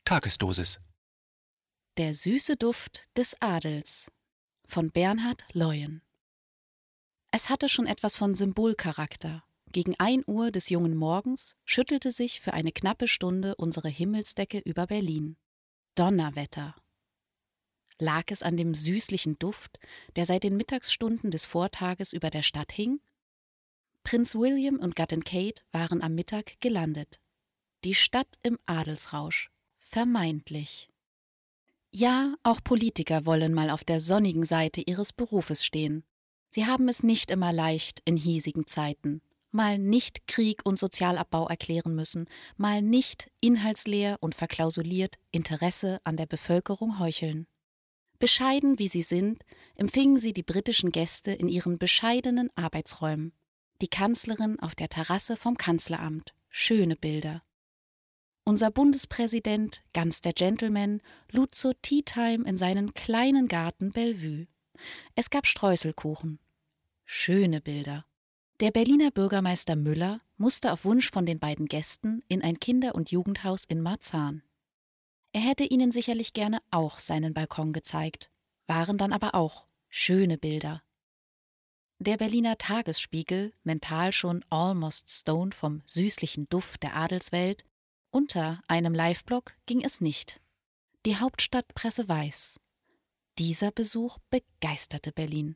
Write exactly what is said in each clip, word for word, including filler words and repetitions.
Tagesdosis. Der süße Duft des Adels von Bernhard Leuen. Es hatte schon etwas von Symbolcharakter. Gegen ein Uhr des jungen Morgens schüttelte sich für eine knappe Stunde unsere Himmelsdecke über Berlin. Donnerwetter. Lag es an dem süßlichen Duft, der seit den Mittagsstunden des Vortages über der Stadt hing? Prinz William und Gattin Kate waren am Mittag gelandet. Die Stadt im Adelsrausch. Vermeintlich. Ja, auch Politiker wollen mal auf der sonnigen Seite ihres Berufes stehen. Sie haben es nicht immer leicht in hiesigen Zeiten. Mal nicht Krieg und Sozialabbau erklären müssen, mal nicht inhaltsleer und verklausuliert Interesse an der Bevölkerung heucheln. Bescheiden wie sie sind, empfingen sie die britischen Gäste in ihren bescheidenen Arbeitsräumen. Die Kanzlerin auf der Terrasse vom Kanzleramt. Schöne Bilder. Unser Bundespräsident, ganz der Gentleman, lud zur Tea Time in seinen kleinen Garten Bellevue. Es gab Streuselkuchen. Schöne Bilder. Der Berliner Bürgermeister Müller musste auf Wunsch von den beiden Gästen in ein Kinder- und Jugendhaus in Marzahn. Er hätte ihnen sicherlich gerne auch seinen Balkon gezeigt, waren dann aber auch schöne Bilder. Der Berliner Tagesspiegel, mental schon almost stoned vom süßlichen Duft der Adelswelt, unter einem Liveblog ging es nicht. Die Hauptstadtpresse weiß. Dieser Besuch begeisterte Berlin.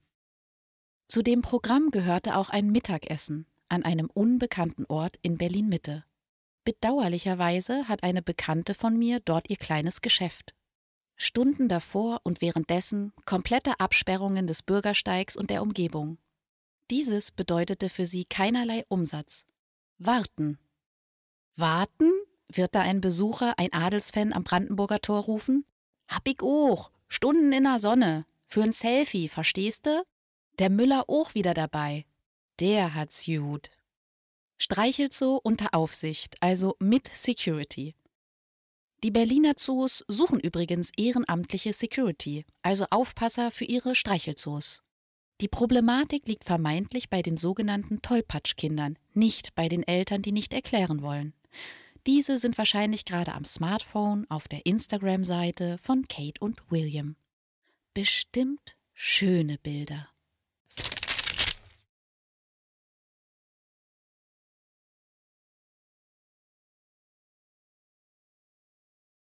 Zu dem Programm gehörte auch ein Mittagessen an einem unbekannten Ort in Berlin-Mitte. Bedauerlicherweise hat eine Bekannte von mir dort ihr kleines Geschäft. Stunden davor und währenddessen komplette Absperrungen des Bürgersteigs und der Umgebung. Dieses bedeutete für sie keinerlei Umsatz. Warten. Warten? Wird da ein Besucher, ein Adelsfan am Brandenburger Tor rufen? Hab ich auch. Stunden in der Sonne. Für ein Selfie, verstehste? Der Müller auch wieder dabei. Der hat's gut. Streichelzoo unter Aufsicht, also mit Security. Die Berliner Zoos suchen übrigens ehrenamtliche Security, also Aufpasser für ihre Streichelzoos. Die Problematik liegt vermeintlich bei den sogenannten Tollpatschkindern, nicht bei den Eltern, die nicht erklären wollen. Diese sind wahrscheinlich gerade am Smartphone auf der Instagram-Seite von Kate und William. Bestimmt schöne Bilder.